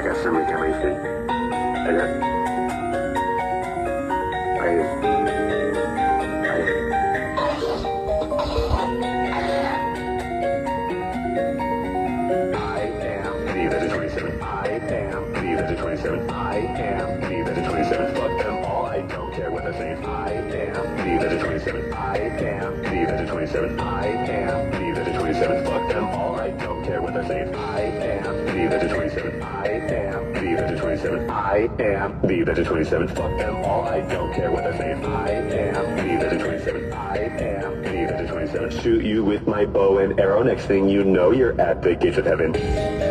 Caster McElhinney. Fuck them all, I don't care what they're saying. I am the Legend 27. I am the Legend 27. I am the Legend 27. Fuck them all, I don't care what they're saying. I am the Legend 27. I am the Legend 27. I am the Legend 27. Fuck them all, I don't care what they're saying. I am the Legend 27. I am the Legend 27. Shoot you with my bow and arrow. Next thing you know, you're at the gates of heaven.